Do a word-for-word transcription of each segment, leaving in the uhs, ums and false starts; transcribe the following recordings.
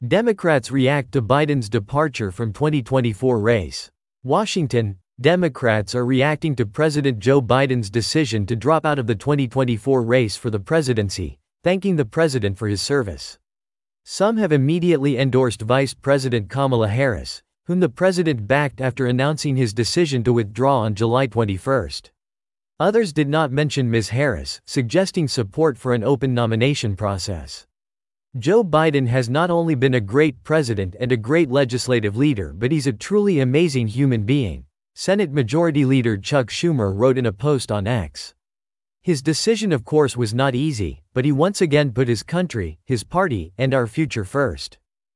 Democrats react to Biden's departure from twenty twenty-four race. Washington, Democrats are reacting to President Joe Biden's decision to drop out of the twenty twenty-four race for the presidency, thanking the president for his service. Some have immediately endorsed Vice President Kamala Harris, whom the president backed after announcing his decision to withdraw on July twenty-first. Others did not mention Miz Harris, suggesting support for an open nomination process. Joe Biden has not only been a great president and a great legislative leader, but he's a truly amazing human being, Senate Majority Leader Chuck Schumer wrote in a post on X. His decision, of course, was not easy, but he once again put his country, his party, and our future first.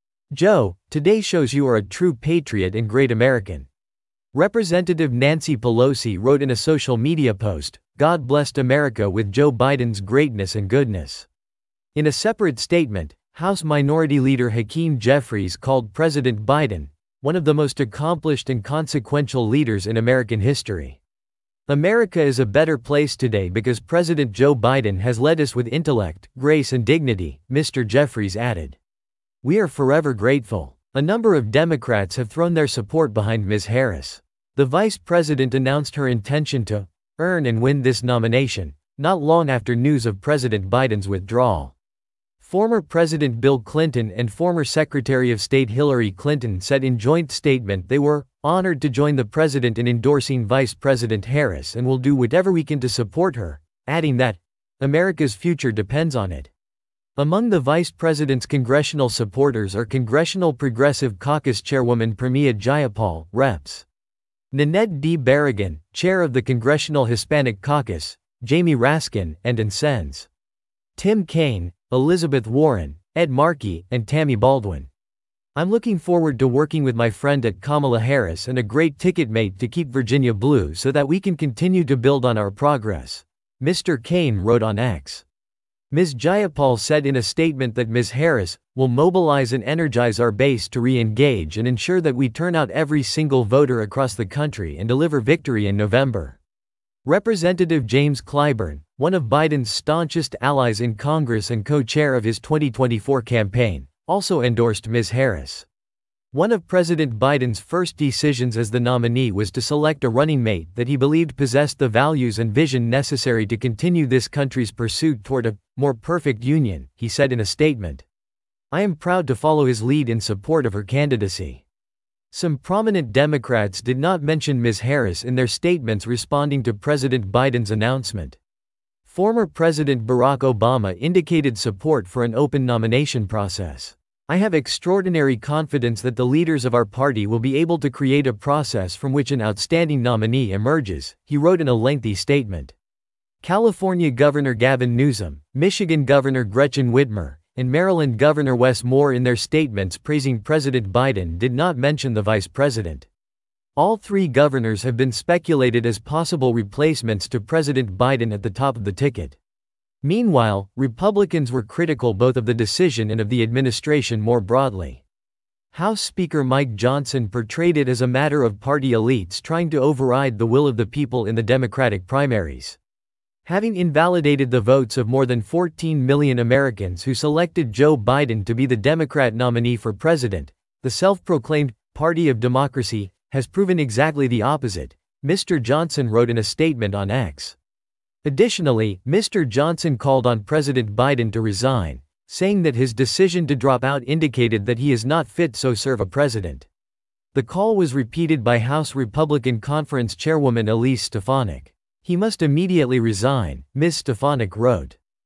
Joe, today shows you are a true patriot and great American. Representative Nancy Pelosi wrote in a social media post, "God blessed America with Joe Biden's greatness and goodness." In a separate statement, House Minority Leader Hakeem Jeffries called President Biden one of the most accomplished and consequential leaders in American history. America is a better place today because President Joe Biden has led us with intellect, grace, and dignity, Mister Jeffries added. We are forever grateful. A number of Democrats have thrown their support behind Miz Harris. The vice president announced her intention to earn and win this nomination, not long after news of President Biden's withdrawal. Former President Bill Clinton and former Secretary of State Hillary Clinton said in joint statement they were honored to join the president in endorsing Vice President Harris and will do whatever we can to support her, adding that America's future depends on it. Among the vice president's congressional supporters are Congressional Progressive Caucus Chairwoman Pramila Jayapal, Reps. Nanette D. Barragan, Chair of the Congressional Hispanic Caucus, Jamie Raskin, and Sens. Tim Kaine, Elizabeth Warren, Ed Markey, and Tammy Baldwin. I'm looking forward to working with my friend at Kamala Harris and a great ticket mate to keep Virginia blue so that we can continue to build on our progress, Mister Kaine wrote on X. Miz Jayapal said in a statement that Miz Harris will mobilize and energize our base to re-engage and ensure that we turn out every single voter across the country and deliver victory in November. Representative James Clyburn, one of Biden's staunchest allies in Congress and co-chair of his twenty twenty-four campaign, also endorsed Miz Harris. One of President Biden's first decisions as the nominee was to select a running mate that he believed possessed the values and vision necessary to continue this country's pursuit toward a more perfect union, he said in a statement. I am proud to follow his lead in support of her candidacy. Some prominent Democrats did not mention Miz Harris in their statements responding to President Biden's announcement. Former President Barack Obama indicated support for an open nomination process. I have extraordinary confidence that the leaders of our party will be able to create a process from which an outstanding nominee emerges, he wrote in a lengthy statement. California Governor Gavin Newsom, Michigan Governor Gretchen Whitmer, and Maryland Governor Wes Moore in their statements praising President Biden did not mention the vice president. All three governors have been speculated as possible replacements to President Biden at the top of the ticket. Meanwhile, Republicans were critical both of the decision and of the administration more broadly. House Speaker Mike Johnson portrayed it as a matter of party elites trying to override the will of the people in the Democratic primaries. Having invalidated the votes of more than fourteen million Americans who selected Joe Biden to be the Democrat nominee for president, the self-proclaimed party of democracy has proven exactly the opposite, Mister Johnson wrote in a statement on X. Additionally, Mister Johnson called on President Biden to resign, saying that his decision to drop out indicated that he is not fit so serve a president. The call was repeated by House Republican Conference Chairwoman Elise Stefanik. He must immediately resign, Miz Stefanik wrote.